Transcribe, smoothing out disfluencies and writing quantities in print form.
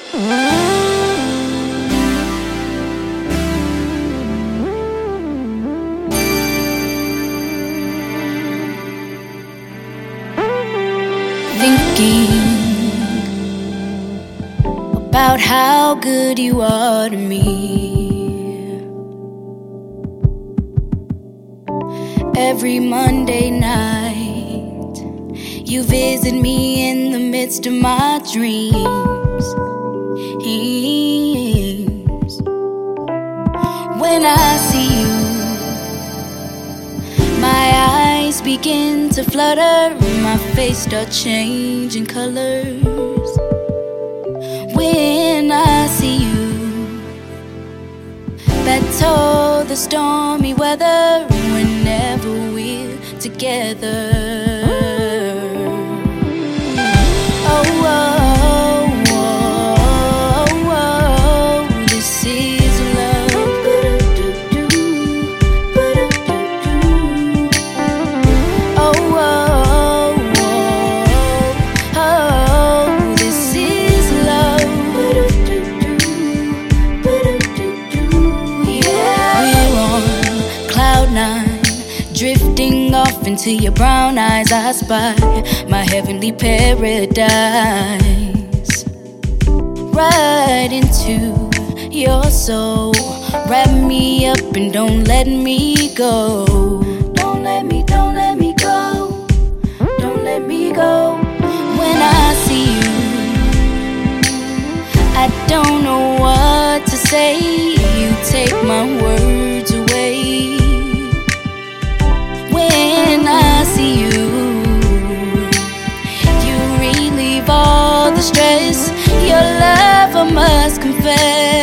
Thinking about how good you are to me. Every Monday night, you visit me in the midst of my dreams. When I see you, my eyes begin to flutter, my face starts changing colors. When I see you, that's all the stormy weather whenever we're together. Oh, oh, oh, oh, this is love. Oh, oh, oh, oh, this is love. Yeah. We're on cloud nine, drifting off into your brown eyes. I spy my heavenly paradise, right into your soul. Wrap me up and don't let me go. Don't let me go. Don't let me go. When I see you, I don't know what to say. You take my words away. When I see you, you relieve all the stress. Your love, I must confess,